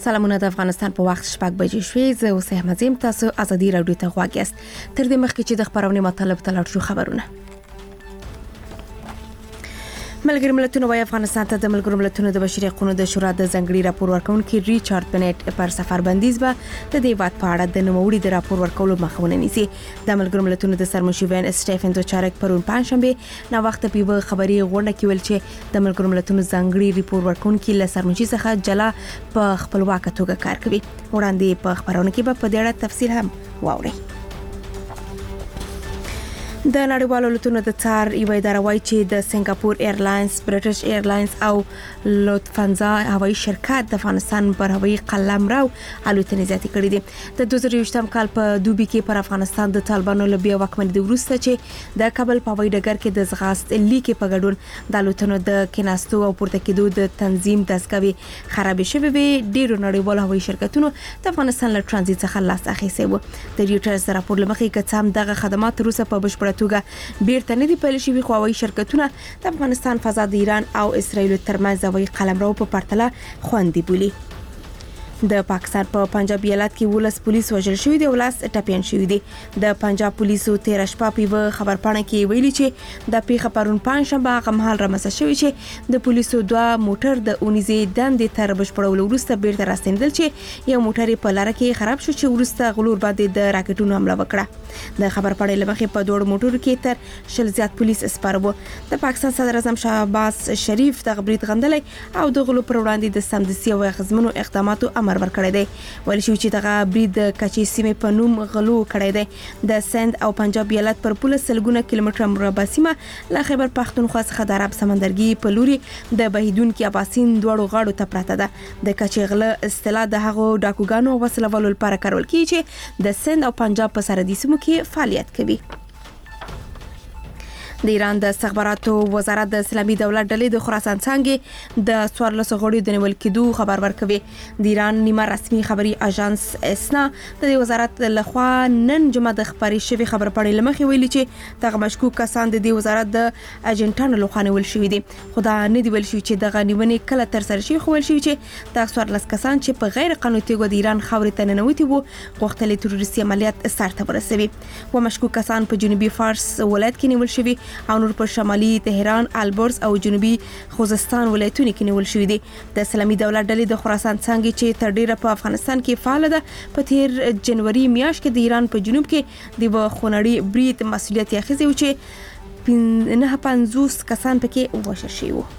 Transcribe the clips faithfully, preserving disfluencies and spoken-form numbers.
سلامونه د افغانستان په وخت شپږ بجې شوې. زه اوس احمد زم تاسو ازادي راډیو ته غواړئ است. تر دې مخکې چې د خبرونې مطلب تلل شو خبرونه. ملګری ملتونه وايي افغانستان ته د ملګرو ملتونو د بشري حقوقو د شورا د ځنګړي راپور ورکونکي ریچارډ بنټ پر سفر بندیز به د دې واد په اړه د نوموړي د راپور ورکولو مخاونه نیسي. د ملګرو ملتونو د سرمشیوین سټیفن دوچارک پرون پنځشنبه نا وخت په خبري غونډه کې ویل چې د ملګرو ملتونو ځنګړي راپور ورکونکي له سرمشي څخه جلا په خپلواک توګه کار کوي. وړاندې په خبرونه کې به په دې اړه تفصیل هم واورئ. د نړیوالو لوټونو د څار یو اداره وايي چې د سنگاپور ایرلاینز، برټش ایرلاینز او لوفتانزا هوایي شرکت د افغانستان پر هوایي قلمرو الوتنې زیاتې کړې دي. د دوه زره یوویشتم کال په دوبي کې پر افغانستان د طالبانو له بیا واکمنۍ وروسته چې د کابل په هوایي ډګر کې د زغاست لیکې په ګډون د الوتنو د کیناستو او پورته کېدو د تنظیم دستګاوي خراب شوې وي. ډیرو نړیوالو هوایي شرکتونو د افغانستان له ترانزیت څخه لاس اخیستی و. د ریوټرز راپور لمخې کڅام دغه خدمات روسه په بشپړ توګه بیرته نه دی پیل شوی. خو هوایي شرکتونه د افغانستان فضا د ایران او اسرایل ترمنځ هوایي قلمرو په پرتله خوندي بولي. د پاکستان په پنجاب ایالت کې ولس پولیس وژل شوی دی او لاس ټپيان شوی دی. د پنجاب پولیسو تیر شپه په خبرپاڼه کې ویلي چې د پیښه پرون پنځشنبه غمحال رامنځته شوی چې د پولیسو دوه موټر د اونیزې دندې تر بشپړولو وروسته بیرته راستنیدل چې یو موټر په لار کې خراب شو چې وروسته غلور باندې د راکټونو حمله وکړه. د خبرپاڼې لمخې په دوړ موټر کې تر شل زیات پولیس اسپارو. د پاکستان صدر اعظم شهباز شریف د غبرید غندلې او د غلو پر وړاندې د سمدستي او غزمنو اقداماتو امر ورکړی دی. ویل شو چې دغه برید کچې سیمه په نوم غلو کړی دی. د سند او پنجاب ایالت پر پوله سلګونه کیلومتره مربع سیمه له خیبر پختونخوا څخه د عرب سمندرګي په لوري د بهیدونکو اباسین دوړو غاړو ته پراته ده. د کچې غله اصطلاح د هغو ډاکوګانو وسله والو لپاره کارول کیږي چې د سند او پنجاب په سرحدي سیمو کې فعالیت کوي. د ایران د استخباراتو وزارت د اسلامي دولت ډلې د خراسان څنګه د څوارلسو غړو د نیول کېدو خبر ورکوي. د ایران نیمه رسمي خبري اژانس اسنا د وزارت لخوا نن جمعه د خبري شوی خبرپاڼې لمخې ویلي چې دغه مشکوک کسان د وزارت د اجنټانو لخوا نیول شوی دي. خو دا نه دی ویل شوی چې دغه نیونې کله تر سره شي. خو ویل شوی چې د څوارلس کسان چې په غیر قانوني توګه د ایران خاورې ته ننوتي وو غوښتل تروریستي عملیات سر ته ورسوي. و مشکوک کسان په جنوبي فارس ولایت کې نیول شوی او نور په شمالي تهران، البرز او جنوبي خوزستان ولایتونو کې نیول شوی دي. د اسلامي دولت ډلې د خراسان څنګه چې تر ډیره په افغانستان کې فعال ده په تیر جنوري میاشت کې د ایران په جنوب کې د وخونړي برید مسولیت اخیستی و چې نه پنځوس کسان پکې وژل شوي وو.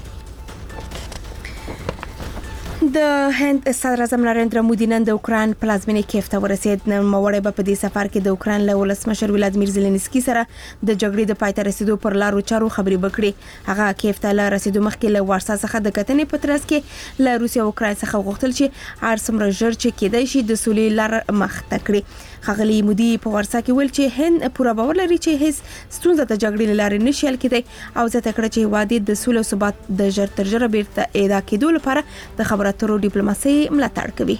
د هند صدر اعظم نریندرا مودي نن د اوکراین پلازمینې کیف ته ورسید. نن موړی به په دې سفر کې د اوکراین له ولسمشر ولادیمیر زيلنسکي سره د جګړې د پای ته رسیدو پر لارو چارو خبرې وکړي. هغه کیف ته له رسیدو مخکې له وارسا څخه د کتنې په ترڅ کې له روسیا او اوکراین څخه غوښتل چې هر څومره ژر چې کېدای شي د سولې لار مخ ته کړي. ښاغلي مودي په وارسا کې ویل چې هند پوره باور لري چې هیڅ ستونزه د جګړې لارې نشي حل کېدای او زه تکړه چې وادي د سولې او ثبات د ژر تر ژره بیرته ادا کېدو لپاره د خبرو اترو ډیپلوماسي ملاتړ کوي.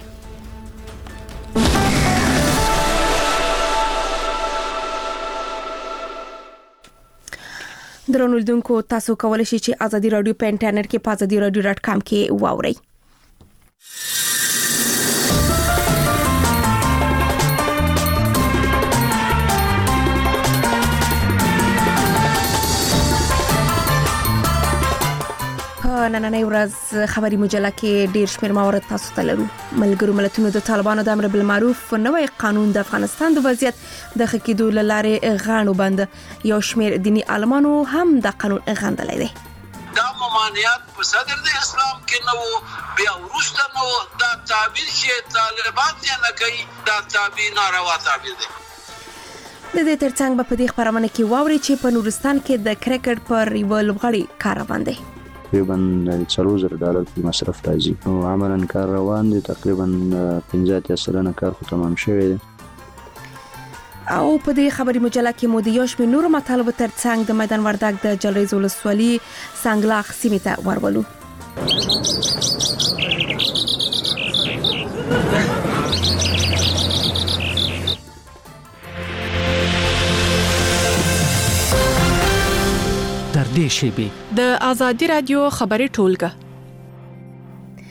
درنو لیدونکو تاسو کولای شئ چې ازادي رادیو په انټرنیټ کې په ازادي رادیو ډاټ کام کې واورئ. نننۍ ورځ خبري مجله کې ډیر شمېر موارد تاسو ته لرو. ملګرو ملتونو د طالبانو د امر بالمعروف نوې قانون د افغانستان د وضعیت د ښه کېدو لپاره غاڼو بند. یو شمېر دینی عالمانو هم د قانون غندلې دي. دا ممانعت په صدر د اسلام کې نه وو، بیا ورسته نو دا تعبیر چې طالبان یې نه کوي دا تعبیر ناروا تعبیر دی. د دې ترڅنګ په دې خبرونه کې واوري چې په نورستان کې د کرکټ پر یو لوبغاړي کار روان دی. تقریبا څلور زره ډالر په مصرف راځي او عملاً کار روان دي. تقریبا پنځه اتیا سلنه کار خو تمام شوی دی. او په دې خبري مجله کې مو د یو شمېر نورو مطالبو ترڅنګ د میدان وردګ د جلریز ولسوالي سنگلاخ سیمې ته ورولو. د ازادي رادیو خبري ټولګه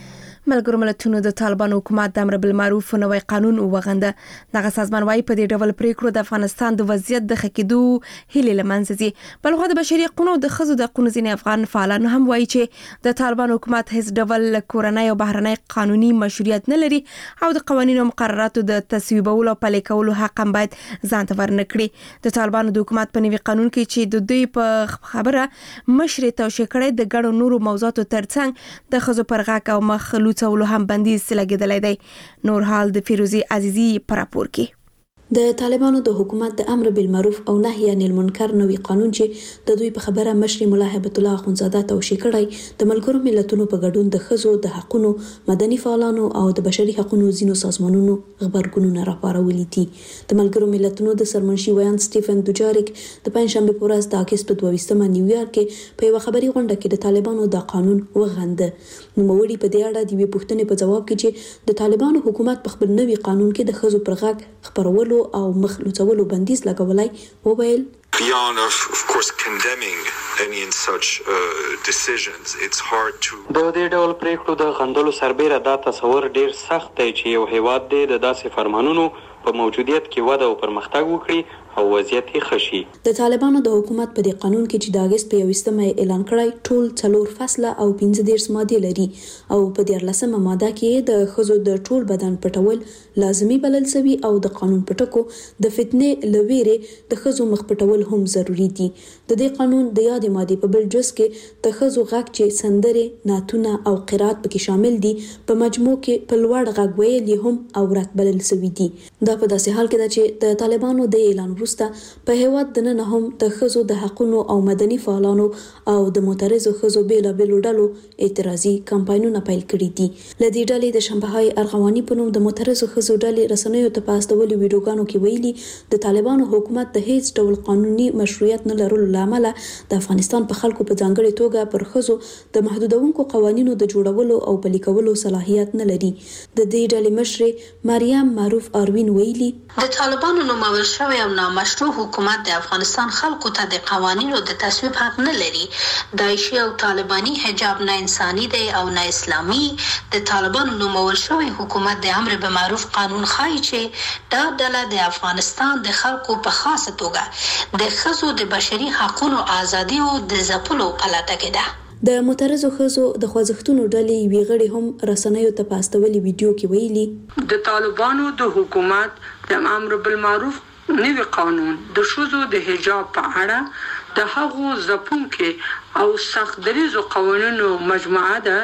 ملګرو ملتونو د طالبان حکومت د امر بالمعروف نوی قانون وغنده. دغه سازمان وايي په دې ډول پریکړو د افغانستان د وضعیت د خکېدو هیله لمنځه ځي. بل خو د بشري حقوقو د خزو د قانون ځینې افغان فعالان هم وايي چې د طالبان حکومت هیڅ ډول کورنۍ او بهرنۍ قانوني مشروعیت نه لري او د قوانینو مقرراتو د تصویبولو او پلي کولو حق هم باید ځان ته ورنکړي. د طالبانو د حکومت په نوي قانون کې چې د دوی په خبره مشر توشي کړي د ګڼو نورو موضوعاتو ترڅنګ د خزو پر غاک او مخلوط څولو هم بندیز لګیدلی دی. نور حال د فیروزی عزیزی پر راپور کې. د طالبانو د حکومت د امر بالمعروف او نهي عن المنکر نوی قانون چې د دوی په خبره مشر مولا هیبت الله اخونزاده توشي کړی د ملګرو ملتونو په ګډون د خزو د حقوقو مدني فعالانو او د بشري حقوقو ځینو سازمانونو خبرګونونه راپارولي دي. د ملګرو ملتونو د سرمنشي ویان سټیفن دوجاریک د پنځشنبه په ورځ د اگست په دویشتمه نیویارک کې په یو خبري غونډه کې د طالبانو د قانون وغنده. نوموړي په دې اړه د یوې پوښتنې په جواب کې چې د طالبانو حکومت په خپل نوي قانون کې د خزو پر غاک خبرولو او مخلوطولو بندیز لګولای وویل. Beyond of, of course condemning any in such uh, decisions, it's hard to د دې ډول پریکړو د غندلو سربېره دا تصور ډیر سخت دی چې یو هیواد دی د داسې فرمانونو په موجودیت کې وده او پرمختګ وکړي او وضعیت یې خشي. د طالبانو د حکومت په دې قانون کې چې د اگست په یوویشتمه اعلان کړی ټول څلور فصله او پنځه دېرش ماده لري او په دیارلسمه ماده کې د خزو د ټول بدن پټول لازمي بلل شوی او د قانون پټکو د فتنې لويره د خزو مخ پټول هم ضروری دي. د دې قانون د یادې ماده په بل جز کې د خزو غږ چې سندره ناتونه او قرات پکې شامل دي په مجموع کې په لوړ غږ ویل هم اورات بلل شوی دي. دا په داسې حال کې ده چې د طالبانو د اعلان وروسته په هیواد د نن هم د خزو د حقوقو او مدني فعالانو او د معترضو خزو بیل بیل ډلو اعتراضي کمپاینونه پیل کړي دي. لدې ډلې د شنبههای ارغواني په نوم د معترضو خزو ډلې رسنیو ته پاستولي ویډیوګانو کې ویلي د طالبانو حکومت د هیڅ ډول قانوني مشروعیت نه لرلو لامل د افغانستان په خلکو په ځانګړي توګه پر خزو د محدودونکو قوانینو د جوړولو او پلي کولو صلاحیت نه لري. د دې ډلې مشر مریم معروف اروین ویلي د طالبانو نومول شوی او نامشروع حکومت د افغانستان خلکو ته د قوانینو د تصویب حق نه لري. داعشي او طالباني حجاب نه انساني دی او نه اسلامي. د طالبانو نومول شوی حکومت د امر بالمعروف قانون خای چې دا ډله د افغانستان د خلکو په خاصه توګه د خزو د بشري حقوقو ازادي او د ځپلو په لټه کې ده. د معترضو خزو د خوځښتونو ډلې وی غړي هم رسنیو ته پاستولي ویډیو کې ویلي د طالبانو د حکومت د امر بالمعروف نوی قانون د شذو د حجاب په اړه د هغو ځپونکو او سخت دریزو قوانینو مجموعه ده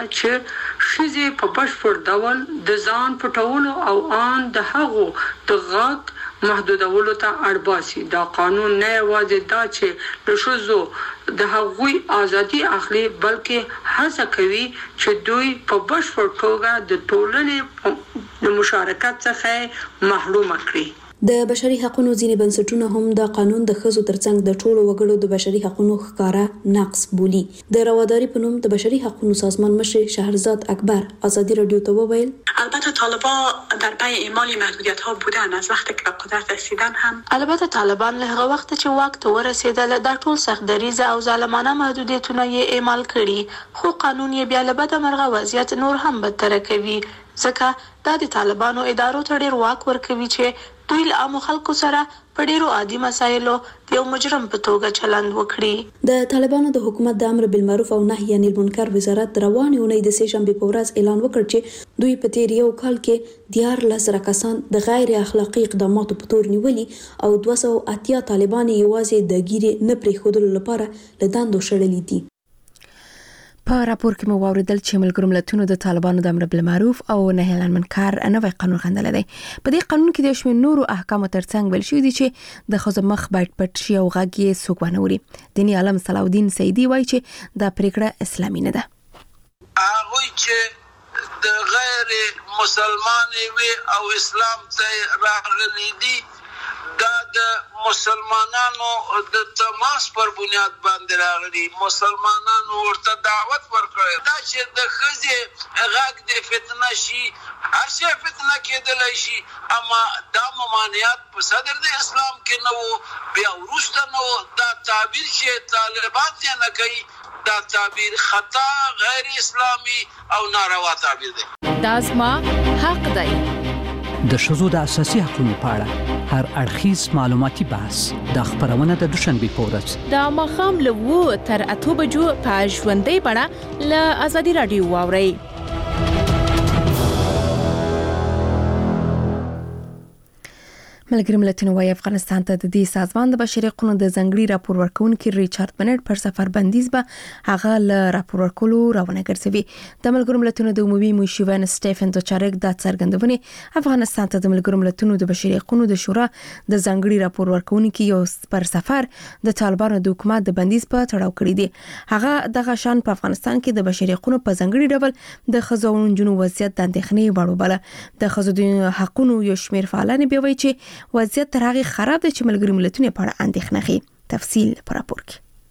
چې شذې په بشپړ ډول د ځان پټولو او ان د هغو د غږ محدودولو ته اړباسي. دا قانون نه یوازې دا چې د شذو د هغوی ازادي اخلي بلکې هڅه کوي چې دوی په بشپړ توګه د ټولنې د مشارکت څخه محروم کړي. د بشري حقوقو ځینې بنسټونه هم د قانون د خزو ترڅنګ د ټولو وګړو د بشري حقوقو ښکارا نقص بولي. د رواداري په نوم د بشري حقوقو سازمان مشر شهرزاد اکبر ازادي رادیو ته وویل البته طالبان در پی اعمال محدودیت ها بودن از وقتی که قدرت رسیدن هم البته طالبان له هغه وخت چې واک ته ورسېدل د ټول سخت دریزه او ظالمانه محدودیتونه یې اعمال کړي خو قانون یې بیا له بده مرغه وضعیت نور هم بدتر کوي ځکه دا د طالبانو ادارو ته ډیر واک ورکوي چې دوی له عامو خلکو سره په ډیرو عادي مسایلو د یو مجرم په توګه چلند وکړي. د طالبانو د حکومت د امر بالمعروف او نهي عن المنکر وزارت روانې اونۍ د سه شنبه په ورځ اعلان وکړ چې دوی په تیر یو کال کې دیارلس کسان د غیر اخلاقی اقداماتو په تور نیولي او دوه سوه اتیا طالبان یوازې د ګیرې نه پریښودلو لپاره له دندو شړلي دي. په راپور کې مو واوریدل چې ملګرو ملتونو د طالبانو د امر بالمعروف او نهي عن المنکر نوی قانون غندلی دی. په دې قانون کې د شمېر نورو احکامو ترڅنګ ویل شوي دي چې د ښځو مخ باید پټ شي او غږ یې څوک ونه اوري. دیني عالم صلاح الدین سیدي وایي چې دا پریکړه اسلامي نه ده. هغوی چې د غیر مسلمان وي او اسلام ته راغلي دي دا د مسلمانانو د تماس پر بنیاد باندې راغلي. مسلمانانو ورته دعوت ورکړي دا چې د ښځې غږ د فتنه شي هر شی فتنه کېدلی شي اما دا ممانعت په صدر د اسلام کې نه وو بیا وروسته نه وو. دا تعبیر چې طالبان یې نه کوي دا تعبیر خطا غیر اسلامي او ناروا تعبیر دی. دا زما حق دی. د ښځو د اساسي حقوقو په اړه هر اړخیز معلوماتي بحث د خبرونه د دوشنبه په ورځ د ماښام له اوه تر اته بجو په ژوندۍ بڼه له ازادي رادیو واورئ. ملګری ملتونه وايي افغانستان ته د دې سازمان د بشري حقوقو د ځنګړي راپور ورکونکي ریچارډ بنټ پر سفر بندیز به هغه له راپور ورکولو راونه ګرځوي. د ملګرو ملتونو د عمومي مشاور سټيفن دوچارک د څرګندونې افغانستان ته د ملګرو ملتونو د بشري حقوقو د شورا د ځنګړي راپور ورکونکي یو پر سفر د طالبانو د حکومت د بندیز په تړاو کړی دی. هغه دغه شان په افغانستان کې د بشري حقوقو په ځنګړي ډول د خزو او نجونو وضعیت د اندېښنې وړ وبله. د خزو د حقوقو یو شمېر فعالان به وایي چې وضعیت تر هغه خراب دی چې ملګری ملتونه په اړه اندېښنه کوي. تفصیل پر راپور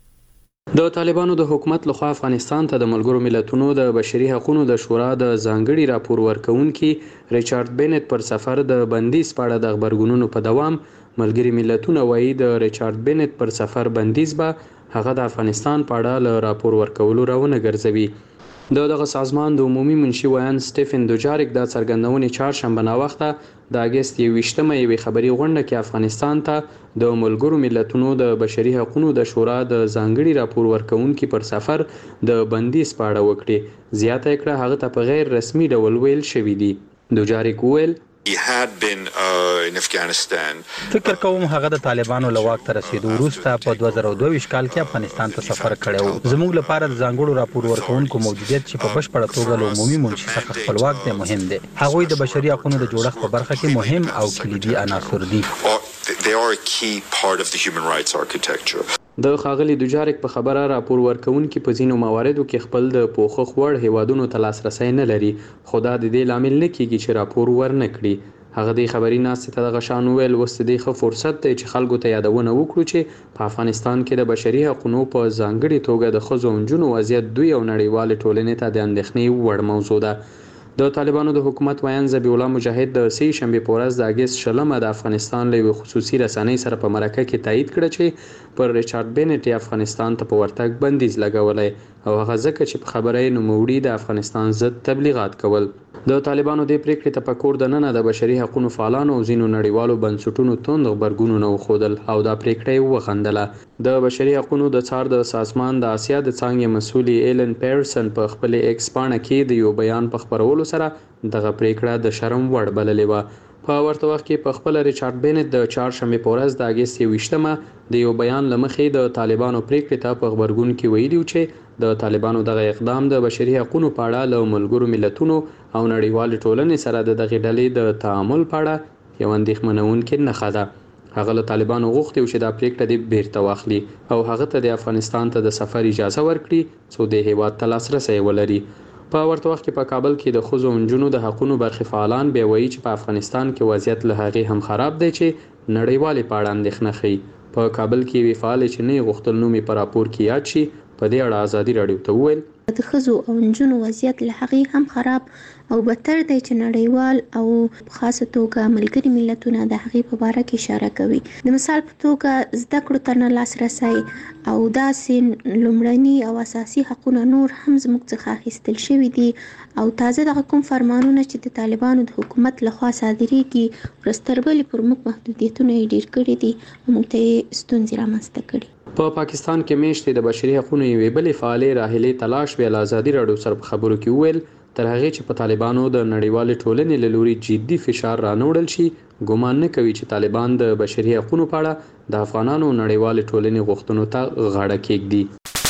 کې د طالبانو د حکومت لخوا افغانستان ته د ملګرو ملتونو د بشري حقوقو د شورا د ځانګړي راپور ورکونکي ریچارډ بنټ پر سفر د بندیز په اړه د خبرګونونو په دوام ملګري ملتونه وایي د ریچارډ بنټ پر سفر بندیز به هغه د افغانستان په اړه له راپور ورکولو راونه ګرځوي. د دغه سازمان د عمومي منشي ویان سټيفن دوچارک د څرګندونې چهارشنبه ناوخته د اگست یویشتمه یوې خبري غونډه کې افغانستان ته د ملګرو ملتونو د بشري حقوقو د شورا د ځانګړي راپور ورکونکي پر سفر د بندیز په اړه وکړي. زیاته کړه هغه ته په غیر رسمي ډول ویل شوی دی. دوچارک ویل He had been uh, in Afghanistan. فکر کوم هغه د طالبانو له واک ته رسیدو وروسته په دوه زره دوه ویشت کال کې افغانستان ته سفر کړی و. زموږ لپاره د ځانګړو راپور ورکونکو موجودیت چې په بشپړه توګه له عمومي منشي څخه خپلواک دی مهم دی. هغوی د بشري حقوقو د جوړښت په برخه کې مهم او کلیدي عناصر دي. They are a key part of the human rights architecture. د خاغلی دوجارک په خبره راپور ورکونکي په ځینو مواردو کې خپل د پوښښ وړ هیوادونو ته لاسرسي نه لري، خو دا د دې لامل نه کیږي چې راپور ورنه کړي. هغه د خبري ناستې ته دغه شان ویل وست دی خو فرصت دی چې خلکو ته یادونه وکړو چې په افغانستان کې د بشري حقوقو په ځانګړي توګه د خزو او نجونو وضعیت دوی او نړیوال ټولنې ته د اندېښنې وړ موضوع ده. د طالبانو د حکومت ویان ذبیح الله مجاهد د سې شنبه په ورځ د اگست شلمه د افغانستان له خصوصي رسنۍ سره په مرکه کې تایید کړ چې پر ریچارډ بنټ افغانستان ته په ورتګ بندیز لګولای او هغه ځکه چې په خبرې نوموړي د افغانستان ضد تبلیغات کول. د طالبانو د پریکړې ته په کور د نن د بشري حقوقو فعالانو او ځینو نړیوالو بنسټونو توند خبرګونونه وخودل او دا پریکړه وخندله. د بشري حقوقو د څار د سازمان د آسیا د څنګه مسولي ایلن پیرسن په خپل ایکس پاڼه کې د یو بیان په خبرولو سره دغه پریکړه د شرم وړ بللې و. په ورته وخت کې په خپل ریچارډ بنټ د چهارشنبه په ورځ د اگست یویشتمه د یو بیان لمخې د طالبانو پریکړې ته په خبرګون کې ویلي چې د طالبانو دغه اقدام د بشري حقوقو په اړه له ملګرو ملتونو او نړیوال ټولنې سره د دغه ډلې د تعامل په اړه یو اندېښمنونکې نښه ده. هغه له طالبانو غوښتي چې دا پریکړه د بیرته واخلي او هغه ته د افغانستان ته د سفر اجازه ورکړي څو د هیواد ته لاسرسي ولري. په ورته وخت کې په کابل کې د خزو او نجونو د حقوقو برخې فعالان به وایي چې په افغانستان کې وضعیت له هغه هم خراب دی چې نړیوال په اړه اندېښنه کوي. په کابل کې وی فعال چې نه غوښتل نومي پر راپور کې یاد شي په دې اړه ازادي رادیو ته وویل د خزو او نجونو وضعیت له هغه هم خراب او بدتر دی چې نړیوال او خاصه توګه ملګري ملتونه د هغه په اړه کې اشاره کوي. د مثال په توګه زده کړو ته نه لاسرسي او داسې لومړني او اساسي حقوقونه نور هم زموږ څخه اخیستل شوي دي او تازه د کوم فرمانونه چې د طالبانو د حکومت لخوا صادریږي ورستربلې پر موږ محدودیتونه ډیر کړي دي او موږ ته ستونزې رامنځته کړي. په پاکستان کې میشتې د بشري حقوقو یوې بلې فعالې راهلې تلاش ویل ازادي رادیو سره په خبرو کې ویل تر هغه چې په طالبانو د نړیوال ټولنې له لوري جدي فشار رانوړل شي ګومان نه کوي چې طالبان د بشري حقوقو په اړه د افغانانو نړیوال ټولنې غوښتنو ته غاړه کېږدي.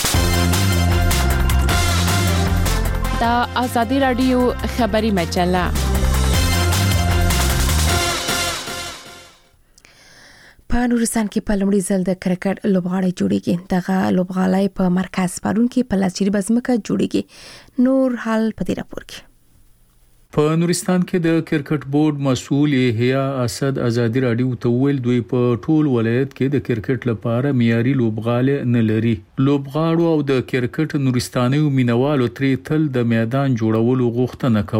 دا ازادي رادیو خبري مجله په نورستان کې په لومړي ځل د کرکټ لوبغاړی جوړیږي. دغه لوبغاړی په مرکز پرون کې په لاچيري بزمکه جوړیږي. نور حال په دې راپور کې په نورستان کې د کرکټ بورډ مسؤل یحیی اسد ازادي رادیو ته ویل دوی په ټول ولایت کې د کرکټ لپاره معیاري لوبغاړي نه لري. لوبغاړو او د کرکټ نورستاني مینوالو ترې تل د میدان جوړولو غوښتنه کوله.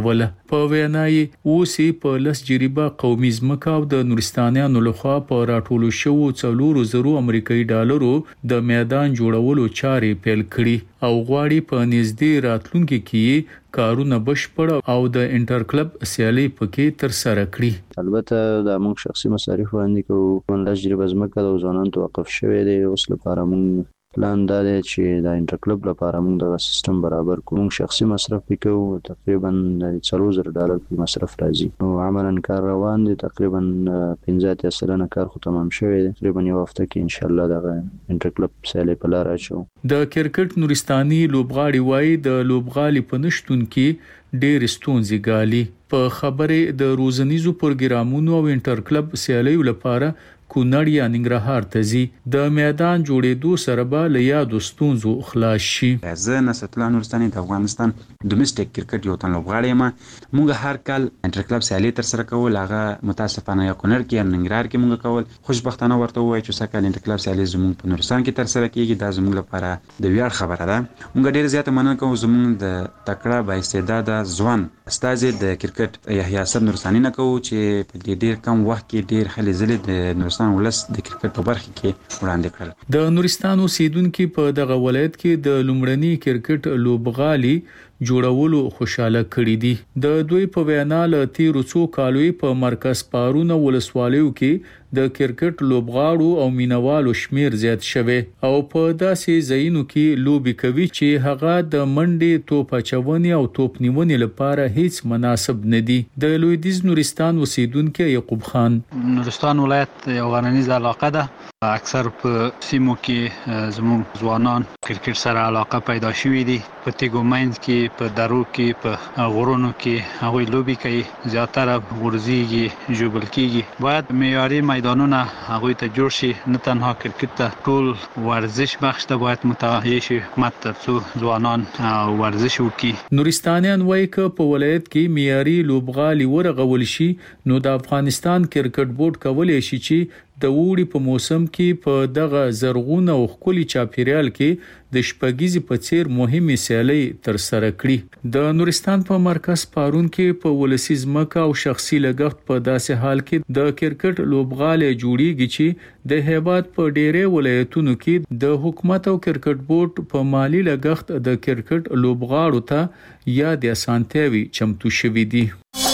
په وینای اوسې په لس جریبه قومي ځمکه او د نورستانیانو لخوا په راټولو شوو څلورو زرو امریکایي ډالرو د میدان جوړولو چارې پیل کړي او غواړي په نږدې راتلونکي کې کارونه بشپړ او د انټر کلب سیالي پکې تر سره کړي. البته د موږ شخصي مصارف باندې کوو من لس جریبه ځمکه د ځوانانو توقف شوی دی. اوس لپاره موږ پلان دا دی چې د انټر کلب لپاره موږ د سیستم برابر کوو. موږ شخصي مصرف وکړو تقریبا څلور زره ډالر په مصرف راځي. نو عملاً کار روان دی. تقریبا پنځه اتیا سلنه کار خو تمام شوی دی. تقریبا یو هفته کې ان شاء الله د انټر کلب سیالي په لار اچو. د کرکټ نورستاني لوبغاړي وایي د لوبغالي په نشتون کې ډېر ستونزې ګالي. په خبره د روزنیزو پروګرامونو او انټر کلب سیالیو لپاره کونړ یا ننګرهار ته ځي. د میدان جوړېدو سره به له یادو ستونزو خلاص شي. زه نصرت الله نورستاني د افغانستان ډومېسټک کرکټ یو تن لوبغاړی یم. موږ هر کال انټر کلب سیالي تر سره کول. هغه متاسفانه یا کونړ کې یا ننګرهار کې موږ کول. خوشبختانه ورته وایي چې سکه انټر کلب سیالي زموږ په نورستان کې تر سره کیږي. دا زموږ لپاره د ویاړ خبره ده. موږ ډېر زیاته مننه کوو زموږ د تکړه با استعداده ځوان استاد د کرکټ یحیی اسد نورستاني نه کوو چې په دې ډېر کم وخت کې ډېر خلک زلي د نورستان ولس د کرکټ په برخه کې وړاندې کړل. د نورستان اوسیدونکو په دغه ولایت کې د لومړني کرکټ لوبغالي جوړولو خوشاله کړي دي. د دوی په وینا له تیرو څو کالو په مرکز پارونه ولسوالیو کې د کرکټ لوبغاړو او مینوالو شمیر زیات شوه او په داسې ځایونو کې لوبي کوي چې هغه د منډي توپ اچونې او توپ نیونې لپاره هیڅ مناسب نه دي. د لویدیز نورستان اوسیدونکو یعقوب خان: نورستان ولایت یو غرنیز علاقه ده. اکثر په سیمو کې زموږ ځوانان کرکټ سره علاقه پیدا شوې دي. په تیګو ماینز کې، په درو کې، په غرونو کې هغوی لوبي کوي. زیاتره ورزيږي، ژوبل کېږي. باید معیاري میدانونه هغوی ته جوړ شي. نه تنها کرکټ ته، ټول ورزش بخش ته باید متوجه شي تر څو ځوانان ورزش وکړي. نورستانیان وایي چې په ولایت کې معیاري لوبغالي ورغول شي نو د افغانستان کرکټ بورډ کولای شي چې د وړي په موسم کې په دغه زرغون او خولي چاپیریال کې د شپږیزي په څیر مهمه سیالي تر سره کړي. د نورستان په مرکز پارون کې په ولسی ځمکه او شخصي لګښت په داسې حال کې د کرکټ لوبغالي جوړیږي چې د هیواد په ډېرې ولایتونو کې د حکومت او کرکټ بورډ په مالی لګښت د کرکټ لوبغاړو ته یا د اسانتیاوي چمتو شوي دي.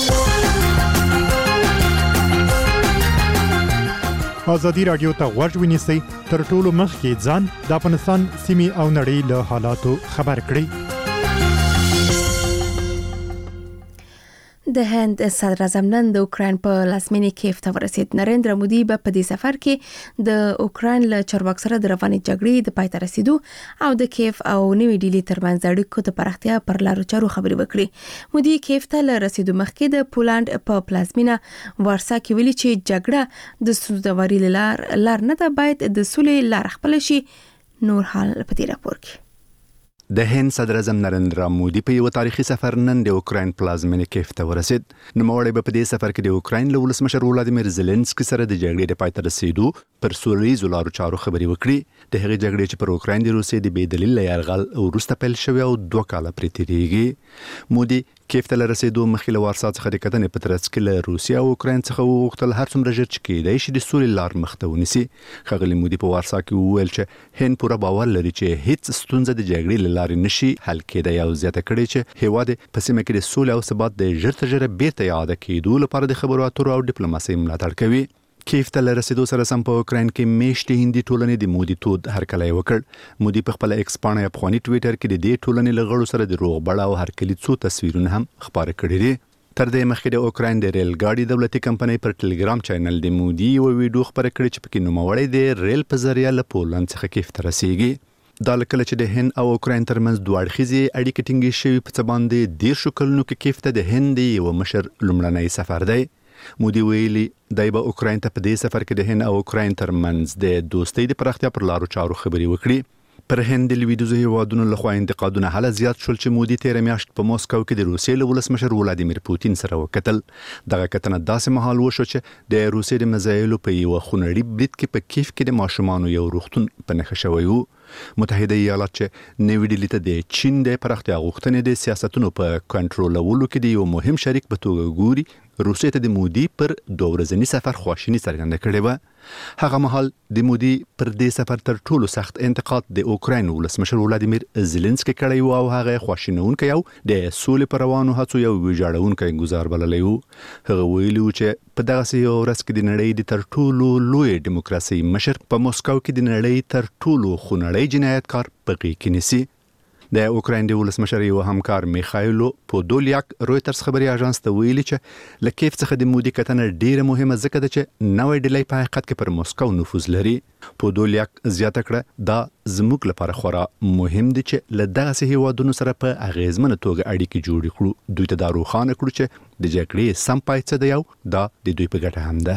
ازادي رادیو ته غوږ ونیسئ تر ټولو مخکې ځان د افغانستان سیمې او نړۍ له حالاتو خبر کړئ. د هند صدر اعظم نن د اوکراین په لاسمینی کیف ته ورسید. نریندرا مودي به په دې سفر کې د اوکراین له چارواکو سره د روانې جګړې د پای ته رسیدو او د کیف او نوې ډیلی ترمنځ اړیکو د پراختیا پر لارو چارو خبرې وکړي. مودي کیف ته له رسیدو مخکې د پولند په پلازمینه وارسا کې ویلي چې جګړه د سوزدوري لار لار نه ده، باید د سولې لار خپل شي. نور حال په دې راپور کې. د هند صدر اعظم نریندرا مودي په یو تاریخي سفر نن د اوکراین پلازمینه کیف ته ورسید. نوموړی به په دې سفر کې د اوکراین له ولسمشر ولادیمیر زيلنسکي سره د جګړې د پای ته رسیدو پر سوله‌ییزو لارو چارو خبرې وکړي. د هغې جګړې چې پر اوکراین د روسیې د بې دلیل یرغل وروسته پیل شوی او دوه کاله پرې تېرېږي. مودي کیف ته رسیدو مخکې له وارسا څخه د کتنې په ترڅ کې له روسیا او اوکراین څخه وغوښتل هر څومره ژر چې کېدای شي د سولې لار مخته ونیسي. ښاغلي مودي په وارسا کې وویل چې هند پوره باور لري چې هیڅ ستونزه د جګړې له لارې نشي حل کېدای او زیاته کړې چې هیواد په سیمه کې د سولې او ثبات د ژر تر ژره بیرته یاد کېدو لپاره د خبرو اترو او ډیپلوماسۍ ملاتړ کوي. کیف ته رسیدو سره سم په اوکراین کې میشتې هندي ټولنې د مودي تود هرکلی وکړ. مودي په خپل ایکس پاڼه افغاني ټویټر کې د دې ټولنې له غړو سره د روغبړ او هرکلي څو تصویرونه هم خپاره کړي دي. تر دې مخکې د اوکراین د ریل ګاډي دولتي کمپنۍ پر ټلګرام چینل د مودي یو ویډیو خپاره کړې چې پکې نوموړی د ریل په ذریعہ له پولند څخه کیف ته رسیږي. دا لکه چې د هند او اوکراین ترمنځ دوه اړخیزې اړیکې ټینګې شوې په څه باندې دیرشو کلونو کې کیف ته د هند یو مشر لومړنی سفر دی. مودي ویلي دای به اوکراین ته په دې سفر کې د هند او اوکراین ترمنځ د دوستۍ د پراختیا پر لارو چارو خبرې وکړي. پر هند د لویدیځو هیوادونو لخوا انتقادونه هله زیات شول چې مودي تیر میاشت په موسکو کې د روسیې له ولسمشر ولادیمیر پوتین سره وکتل. دغه کتنه داسې مهال وشو چې د روسیې د مزایلو په یو خونړي برید کې په کیف کې د ماشومانو یو روغتون په نښه شوی و. متحده ایالات چې نوې ډیلي ته د چین د پراختیا غوښتنې د سیاستونو په کنټرولولو کې د یو مهم شریک په توګه ګوري، روسیې ته د مودي پر دوه ورځني سفر خواشیني څرګنده کړې وه. هغه مهال د مودي پر دې سفر تر ټولو سخت انتقاد د اوکراین ولسمشر ولادیمیر زيلنسکي کړی و او هغه خواشینونکی او د سولې پر روانو هڅو یو ویجاړونکی ګزار بللی و. هغه ویلي و چې په دغسې یو ورځ کې د نړۍ د تر ټولو لوی دیموکراسي مشر په موسکو کې د نړۍ تر ټولو خونړی جنایتکار په غېږ کې نیسي. د اوکراین د ولسمشر یو همکار میخایلو پودولیاک رویترز خبري اژانس ته ویلي چې له کیف څخه د مودي کتنه ډیره مهمه ځکه ده چې نوې ډیلی په حقیقت کې پر موسکو نفوذ لري. پودولیاک زیاته کړه دا زموږ لپاره خورا مهم دي چې له دغسې هیوادونو سره په اغیزمنه توګه اړیکې جوړې کړو. دوی ته دا روښانه کړو چې د جګړې سم پای څه دی او دا د دوی په ګټه هم ده.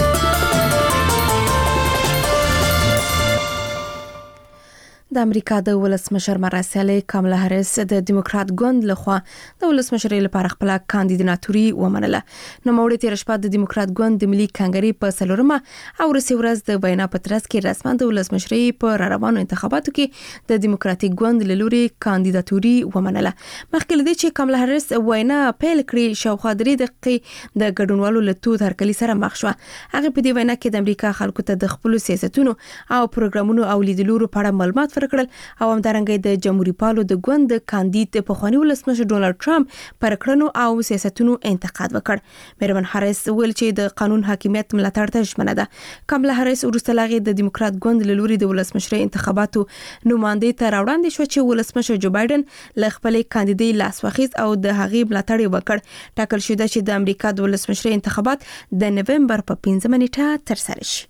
د امریکا د ولسمشر مراسله کاملا هریس د دیموکرات ګوند لخوا د ولسمشر لپاره خپل کاندیداتوري ومنله. نو موړ تیر شپه د دیموکرات ګوند د ملي کانګري په سلورمه او رسې ورځ د وینا پترس کې رسما د ولسمشر په روانو انتخاباتو کې د دیموکراتیک ګوند له لوري کاندیداتوري ومنله. مخکې لدی چې کاملا هریس وینا پیل کړی شاوخوا درې دقیقې د ګډونوالو له تو هرکلی سره مخ شو. هغه په دې وینا کې د امریکا خلکو ته د خپل سیاستونو او پروګرامونو او لیدلورو په اړه معلومات کړل او همدارنګه د جمهوریت پالو د ګوند کاندید په خواني ولسمشر ډونالد ټرمپ پر کړنو او سیاستونو انتقاد وکړ. میرمن هریس ویل چې د قانون حاکمیت ملاتړ ته ژمنه ده. کاملا هریس وروسته لاغي د دیموکرات ګوند له لوري د ولسمشر انتخاباتو نماینده ته راوړاندې شو چې ولسمشر جو بایدن له خپل کاندیدي لاس واخیست او د هغې ملاتړ وکړ. ټاکل شو چې د امریکا د ولسمشر انتخابات د نومبر په پنځمه نیټه ترسره شي.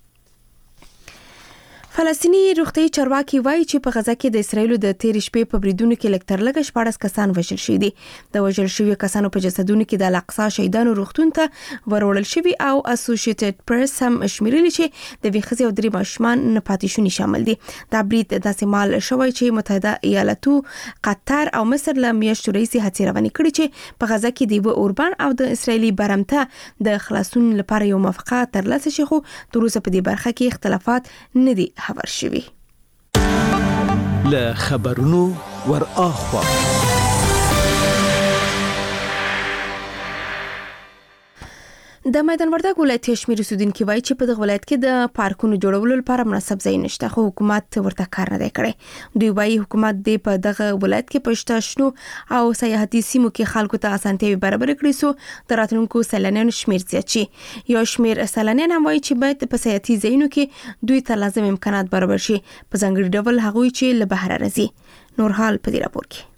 فلسطینی روغتي چارواکي وایي چې په غزا کې د اسرایل د تیر شپې په بریدونو کې لکټر لګ شپږ کسان وژل شوي دي. د وژل شوي کسانو په جسدونو کې د الاقصی شهیدانو روغتون ته ورولل شوي او اسوسییټډ پریس هم شمیرلي چې د ویخزي او درې ماشومان نه پاتې شوني شامل دي. دا برید داسې مال شوی چې متحده ایالاتو، قطر او مصر له میاشتو راهیسې هڅې روانې کړې چې په غزا کې د یو اوربان او د اسرایلی برمته د خلاصون لپاره یو موافقه ترلاسه شي، خو تر اوسه په دې برخه کې اختلافات نه دي خبر شوي. له خبرونو ور اخوا د میدان وردګ ولایت شمیر اوسیدونکو وایي چې په دغه ولایت کې د پارکونو جوړولو لپاره مناسب ځای نشته، خو حکومت ورته کار نه دی کړی. دوی وایي حکومت د په دغه ولایت کې پښتا شنو او سیاحتي سیمو کې خلکو ته اسانتیاوي برابر کړي سو د راتلونکو سیلانیانو شمیر زیات شي. یو شمیر سیلانیان هم وایي چې باید په سیاحتي ځایونو کې دوی ته لازم امکانات برابر شي، په ځانګړي ډول هغوی چې له بهر راځي. نور حال په دې راپور کې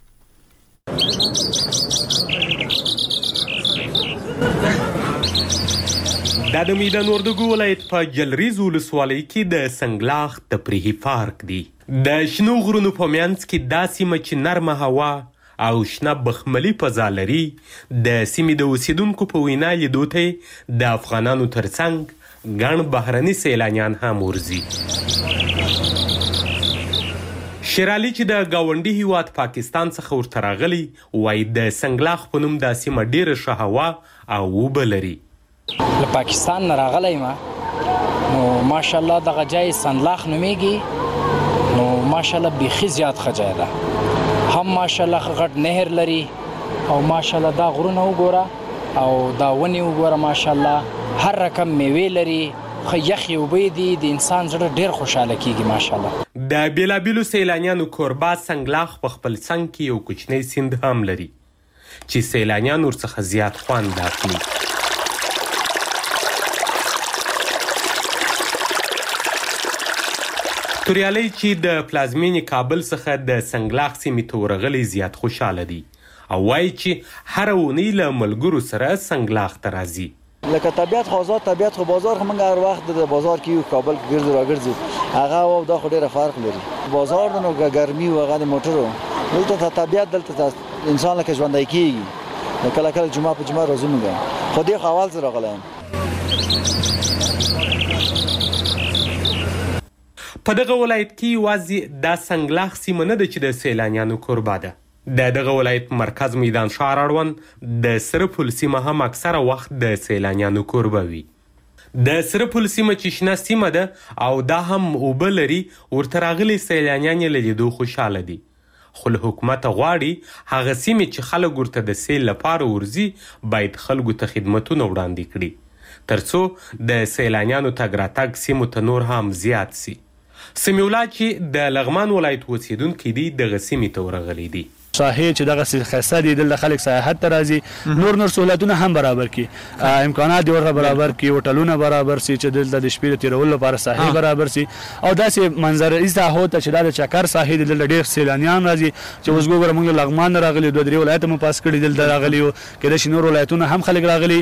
دا د میدان وردګو ولایت په جلریز ولسوالۍ کې د سنگلاخ تفریحي پارک دی. د شنو غرونو په منځ کې دا سیمه چې نرمه هوا او شنه بخملي فضا لري، د سیمې د اوسیدونکو په وینا لیدو ته د افغانانو ترڅنګ ګڼ بهرني سیلانیان هم ورځي. شیرالي چې د گاونډي هیواد پاکستان څخه ورته راغلی وایي د سنگلاخ په نوم دا سیمه ډیره ښه هوا او اوبه لري. له پاکستان نه راغلی ما نو ماشاءالله دغه ځای سنگلاخ نومیږي، نو ماشاءالله بیخي زیات ښه ځای ده. هم ماشاءالله غټ نهر لري او ماشاءالله دا غرونه وګوره او دا ونې وګوره، ماشاءالله هر رقم میوې لري، خو یخې اوبه دي، د انسان زړه ډېر خوشحاله کیږي ماشاءالله. د بیلابیلو سیلانیانو کوربه سنگلاخ په خپل څنګ کې یو کوچنی سیند هم لري چې سیلانیان ورڅخه زیات خوند اخلي. توریالی چې د پلازمینې کابل څخه د سنگلاخ سیمې ته ورغلی زیات خوشحاله دي او وایي چې هره اونۍ له ملګرو سره سنگلاخ ته راځي. لکه طبیعت خو آزاد طبیعت خو بازار خو موږ هر وخت د بازار کې یو کابل کې ګرځو راګرځو، هغه او دا خو ډېره فرق لري. بازار د نو ګرمي او هغه د موټرو دلته طبیعت دلته انسان لکه ژوندی کېږي. کله کله جمعه په جمعه راځو موږ، خو دې خو اول زه راغلی یم. په دغه ولایت کې یوازې دا سنگلاخ سیمه نه ده چې د سیلانیانو کوربه ده. د دغه ولایت مرکز میدان ښار اړوند د سره پل سیمه هم اکثره وخت د سیلانیانو کوربه وي. د سره پل سیمه چې شنه سیمه ده او دا هم اوبه لري ورته راغلي سیلانیان یې له لیدو خوشحاله دي. خو له حکومته غواړي هغه سیمې چې خلک ورته د سیل لپاره ورځي باید خلکو ته خدمتونه وړاندې کړي تر څو د سیلانیانو تګ راتګ سیمو ته نور هم زیات سي. سمیع الله چې د لغمان ولایت اوسیدونکی دی دغه سیمې ته ورغلی دی. ساحې چې دغه ښایسته دي دلته خلک سیاحت ته راځي نور نور سهولتونه هم برابر کړي امکانات دې ورته برابر کړي هوټلونه برابر سي چې دلته د شپې د تېرولو لپاره ساحې برابر سي او داسې منظرهیي ساحو ته چې دا د چکر ساحې دي دلته ډېر سیلانیان راځي چې اوس ګوره موږ له لغمان نه راغلي دوه درې ولایته مو پاس کړي دلته راغلي یو کېدای شي نور ولایتونه هم خلک راغلي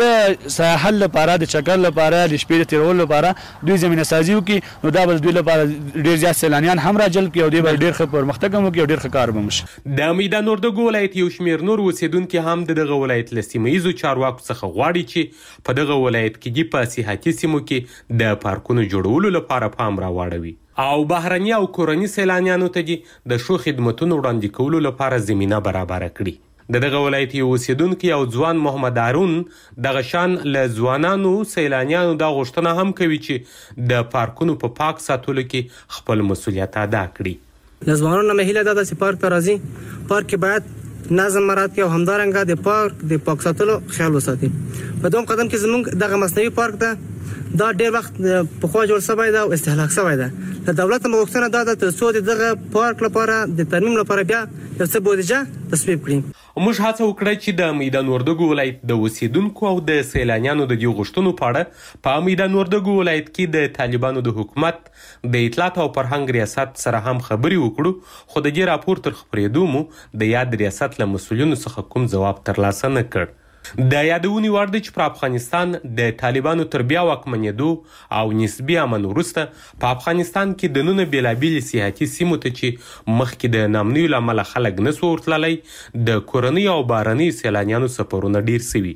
د سیاحت لپاره د چکر لپاره د شپې د تېرولو لپاره دوی زمینه سازي وکړي نو دا به دوی لپاره ډېر زیات سیلانیان هم راجلب کړي او دوی به ډېر ښه پرمختګ هم وکړي او ډېر ښه کار به وشي. د میدان وردګو ولایت یو شمیر نور اوسیدونکي هم د دغه ولایت له سیمه ییزو چارواکو څخه غواړي چې په دغه ولایت کې دي په سیاحتي سیمو کې د پارکونو جوړولو لپاره پام راواړوي او بهرني او کورني سیلانیانو ته دي د ښو خدمتونو وړاندې کولو لپاره زمینه برابره کړي. د دغه ولایت یو اوسیدونکی او ځوان محمد هارون دغه شان له ځوانانو سیلانیانو دا غوښتنه هم کوي چې د پارکونو په پاک ساتلو کې خپل مسؤلیت ادا کړي. لزوانانو نه مهیله ده چې پارک ته راځي پارک کې باید نظم مراعات کړي او همدارنګه د پارک د پاک ساتلو خیال وساتي. په دوم قدم کې زموږ دغه مصنوعي پارک ته دا ډېر وخت پخوا جوړ شوی ده او استهلاک شوی ده. د دولت مغوښتنه دا ده تر څو د دغه پارک لپاره د ترمیم لپاره بیا یو څه بودیجه تصویب کړي. موږ هڅه وکړه چې د میدان وردګو ولایت د اوسیدونکو او د سیلانیانو د دې غوښتنو په اړه په میدان وردګو ولایت کې د طالبانو د حکومت د اطلاعات او فرهنګ ریاست سره هم خبرې وکړو خو د دې راپور تر خپرېدو مو د یاد ریاست له مسؤلینو څخه کوم ځواب ترلاسه نه کړ. د یادونې وړ دی چې په افغانستان د طالبانو تر بیا واکمنېدو او نسبي امن وروسته په افغانستان کې دننه بېلابېلې سیاحتي سیمو ته چې مخکې د ناامنیو له امله خلک نسو ورتللی د کورنۍ او بهرنیو سیلانیانو سفرونه ډېر سوي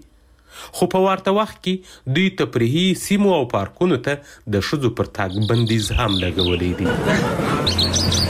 خو په ورته وخت کې دوی تفریحي سیمو او پارکونو ته د ښځو پر تګ بندیز هم لګولی دی.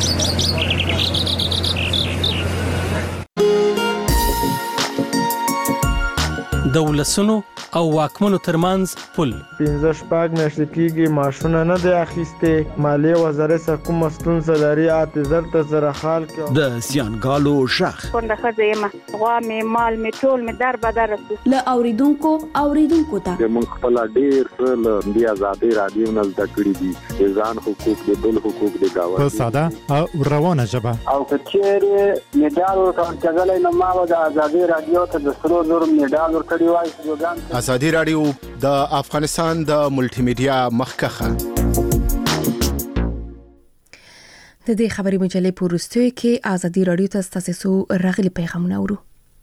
د ولسونو او واکمنو ترمنځ پل پنځه شپږ میاشتې کېږي معاشونه نه دی اخیستې مالیې وزارت څخه کومه ستونزه لري اته زر ته زره خال کې د زیانګالو غږ کونډه ښځه یم غوا مې مال مې ټول مې در بدر رسي له اوریدونکو اوریدونکو ته موږ خپل ډېر څه له دې ازادۍ راډیو نه زده کړي دي د ځان حقوق د بل حقوق د گاونډي په ساده او روانه ژبه او که چیرې میډال ورکول کېدلی نو ما به د ازادۍ راډیو ته د سرو زرو میډال ورکړی وای. ازادي راډیو د افغانستان د ملټي میډیا مخکخه د دې خبري مجلې په وروستیو کې ازادي راډیو ته ستاسو راغلي پیغامونه اورو.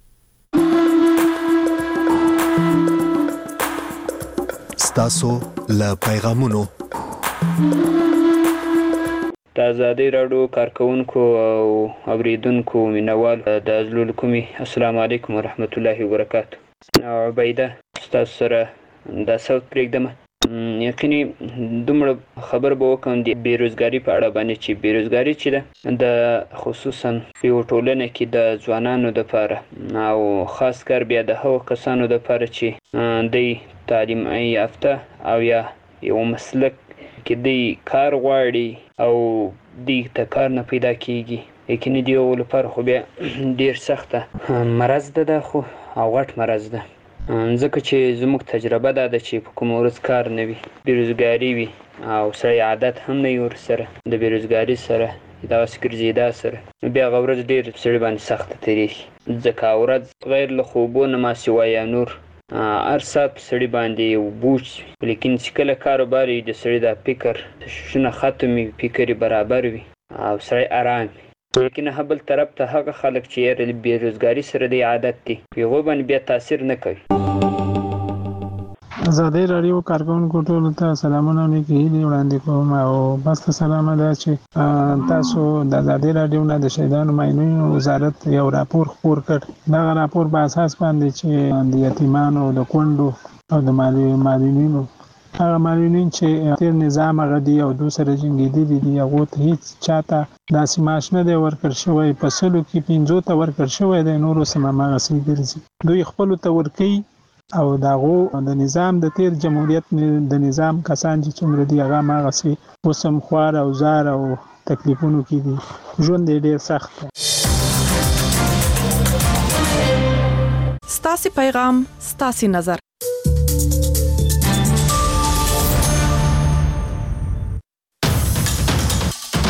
ستاسو له پیغامونو د ازادي راډیو کارکونکو او اوریدونکو مینوال د ازلول کومي السلام علیکم ورحمت الله وبرکاته. عبیده ستاسو سره د صوت پرېږدم یقیني دومره خبر به وکړم د بیروزګاري په اړه باندې چې بیروزګاري چې ده د خصوصا په یو ټولنه کې د ځوانانو دپاره او خاص کر بیا د هغو کسانو دپاره چې دوی تعلیم یافته او یا یو مسلک کې دوی کار غواړي او دوی ته کار نه پیدا کیږي یقیني د یو لپاره خو بیا ډېر سخته مرض ده ده خو او غټ مرض ده ځکه چې زموږ تجربه دا ده چې په کوم ورځ کار نه وي بیروزګاري وي او سړی عادت هم نه وي ورسره د بیروزګاري سره دغسې ګرځېدا سره نو بیا هغه ورځ ډېر سړي باندې سخته تېرېږي ځکه ورځ غیر له خوبو نه ما سوا یا نور هر ساعت په سړي باندې یو بوج وي لیکن چې کله کاروبار وي د سړي دا فکر شونه ختم وي فکر یې برابر وي او سړی ارام وي لیکن بل طرف ته هغه خلک چې یې بیروزګاري سره د عادت دي په هغوی باندې بیا تاثیر نه کوي. ازادي راډیو کارکونکو ټولو ته سلامونه او نیکې هیلې وړاندې کوم او بس ته سلامه ده چې تاسو د ازادي راډیو نه د شهیدانو معینونو وزارت یو راپور خپور کړ. دغه راپور په اساس باندې چې د یتیمانو د کونډو او د معلولینو هغه معلولین چې تیر نظام هغه دی او دو سره جنګېدلي دي هغو ته هېڅ چاته داسې معاش نه دی ورکړل شوی په سلو کې پنځو ته ورکړل شوی دی نورو سم هماغسې ګرځي دوی خپلو ته ورکوي او داغو د نظام د تیر جمهوریت د نظام کسان چې څومره دی هغه ما غسي وسم خوار او زار او تکلیفونو کې دي ژوند ډیر سخت دی. ستاسو پیغام ستاسو نظر